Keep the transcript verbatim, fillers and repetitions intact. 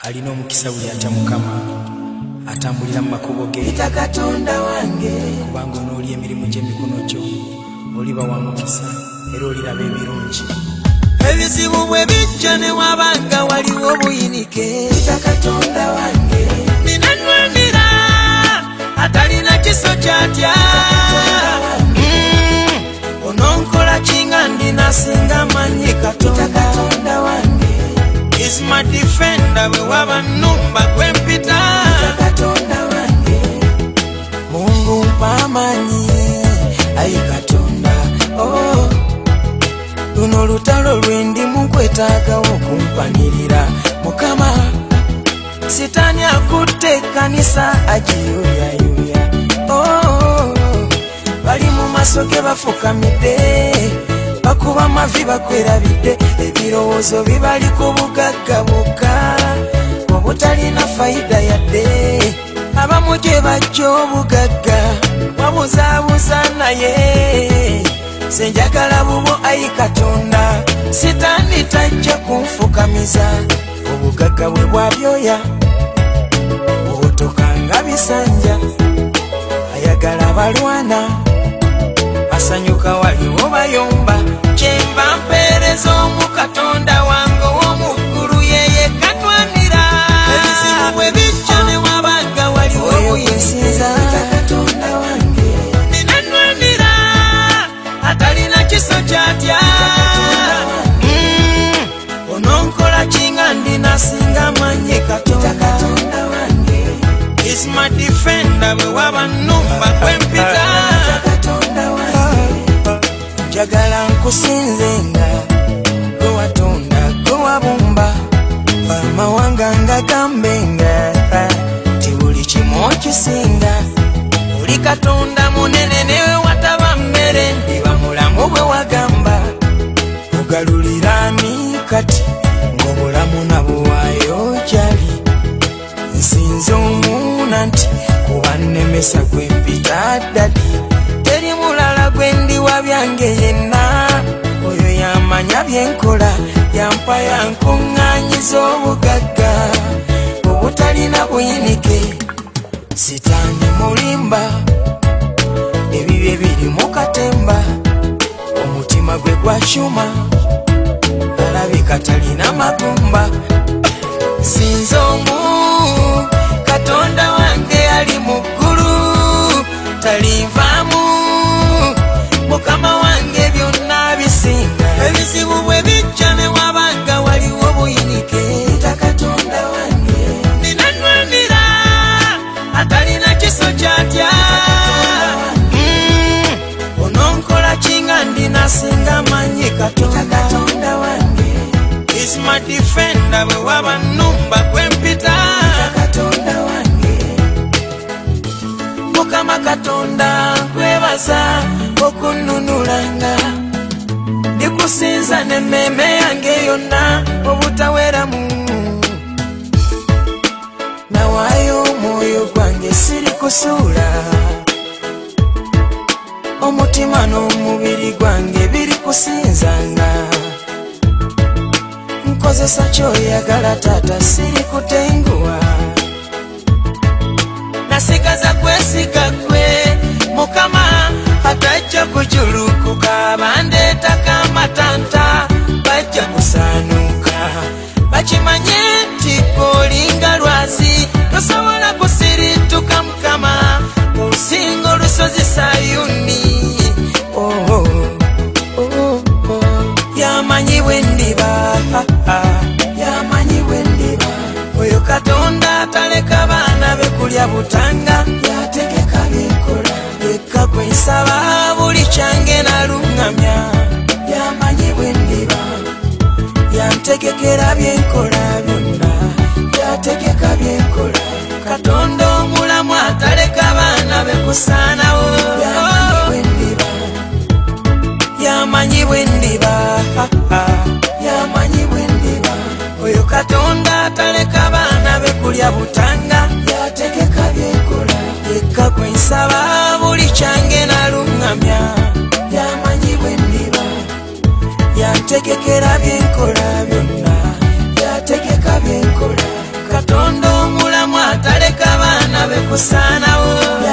alina omukisa buli atya Mukama atambulira mu makubo ge. Ita Katonda wange kubanga onooli emirimu gy'emikono gyo oliba wa mukisa era oliraba ebirungi. Ebizibu bwe bijja ne wabanga waliwo obuyinike. Ita Katonda wange ninanwanira atalina kiso kyatya. Mm, ononkola kinga ndinasinga manyi Katonda. Ita Katonda wange is my defender bwe waba nnumba kwempita. Ita Katonda wange Mungu mpa amanyi ayi Katonda. Oh, luno lutalo lwendi munkwetaaga okumpanirira Mukama. Sitani akutte kanisa agiyuyayuya. Oh, bali mu maaso ge bafukamidde bakuba amavi bakwerabidde. Ebirowoozo bibali ku bugagga bwokka obutalina fayida yadde. Abamu gye bajja obugagga wabuzaabuza naye senjagala bubo ayi Katonda. Sitani tajja kunfukamiza obugagga bwe bwabyoya obutokanga bisanja. Ayagala balwana basanyuka waliwo bayomba. Kyemba mpeereza omu Katonda wange ow'omuggulu yeye katwanira. Ebizibu bwe bijja ne wabanga waliwo obuyinza. Katonda wange ninanwanira atalina kiso kyatya. Mm, ononkola kinga ndinasinga manyi Katonda. Katonda wange is my defender bwe waba nnumba kwempita. Katonda wange njagala nkusinzenga gwe watonda gwe wabumba amawanga nga gambenga ti buli kimu okisinga. Oli Katonda munene newe wataba mmere ndiba mulamu bwe wagamba. Ogalulira ani kati ng'obulamu nabuwaayo gyali. Nsinze omuuna nti kuba nnemesa gwempita ddali. Teri mulala gwe ndiwa byange yenna. Oyo yamanya byenkola yampa yankuŋŋaanyiza obugagga obutalina buyinike. Sitani mulimba ebibye biri mu katemba. Omutima gwe gwakyuma alabika talina magumba. Sinze omu Katonda wange ali mu ggulu talinvaamu. Mukama wange byonna bisinga. Ebizibu bwe bijja ne wabanga waliwo obuyinike. Ita Katonda wange ninanwanira atalina kiso kyatya. Mm, ononkola kinga ndinasinga manyi Katonda. Katonda wange is my defender bwe waba nnumba kwempita. Katonda wange Mukama Katonda nkwebaza okununulanga. Ndikusinza n'emmeeme yange yonna obutaweramu. Nawaayo omwoyo gwange siri kusuula. Omutima n'omubiri gwange biri kusinzanga. Nkozesa ky'oyagala taata siri kutenguwa. Nasigaza kwesiga gwe Mukama atajja kujulukuka. Bandeetako amatanta bajja kusaanuuka. Bakimanye nti olinga lwazi tosobola kusirituka Mukama. Olusinga olusozi Sayuni. Oh, oh, oh, oh. Yamanyi bwe ndiba yamanyi bwe ndiba. Oyo Katonda ataleka baana be kulya butanga. Yategeka byenkola yekka gwe nsaba buli kyange naluŋŋamya. Yamanyi bwe ndiba yantegekera byenkola byonna. Yategeka byenkola Katonda omulamu ataleka baana be kusaanawo. Yamanyi bwe ndiba yamanyi bwe ndiba yamanyi bwe ndiba. Oyo Katonda ataleka baana be kulya butanga. Yategeka byenkola yekka gwe nsaba buli kyange naluŋŋamya. Yamanyi bwe ndiba yantegekera byenkola byonna. Yategeka byenkola busaanawo